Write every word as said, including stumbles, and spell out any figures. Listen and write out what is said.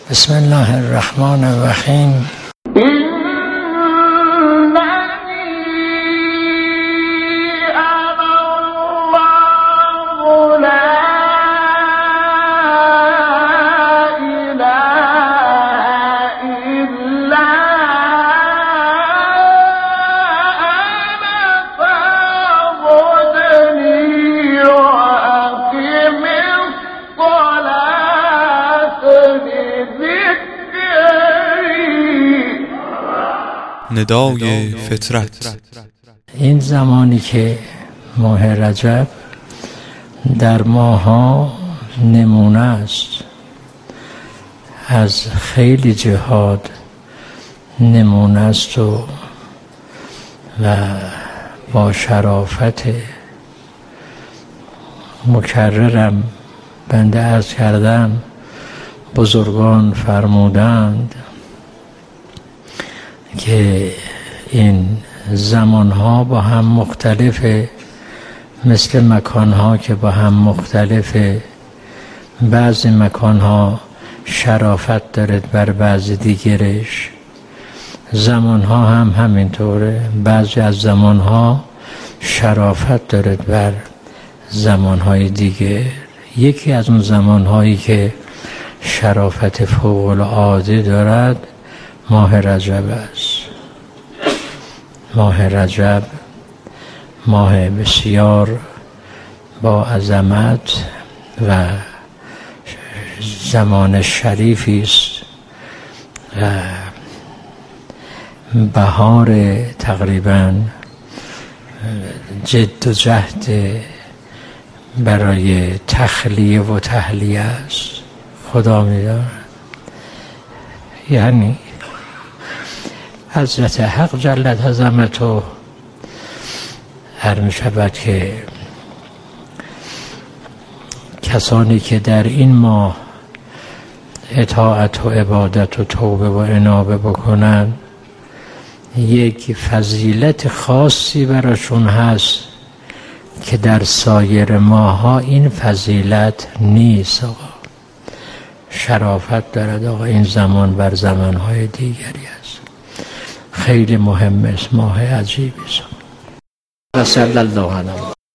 بسم الله الرحمن الرحیم. ندای فطرت. این زمانی که ماه رجب در ماها نمونه است، از خیلی جهاد نمونه است و و با شرافت مکررم بنده عرض کردم بزرگان فرمودند که این زمانها با هم مختلفه، مثل مکانها که با هم مختلفه. بعضی مکانها شرافت دارد بر بعضی دیگرش، زمانها هم همینطوره. بعضی از زمانها شرافت دارد بر زمانهای دیگر. یکی از اون زمانهایی که شرافت فوق العاده دارد ماه رجب است. ماه رجب ماه بسیار با عظمت و زمان شریفی است و بهار تقریبا جد و جهد برای تخلیه و تحلیه است. خدا می‌داند. یعنی حضرت حق جل عظمته هر می شود که کسانی که در این ماه اطاعت و عبادت و توبه و انابه بکنن، یک فضیلت خاصی براشون هست که در سایر ماها این فضیلت نیست. آقا شرافت دارد آقا این زمان بر زمانهای دیگری است. خیلی مهم است، ماه عجیبی است. و صلی الله علیه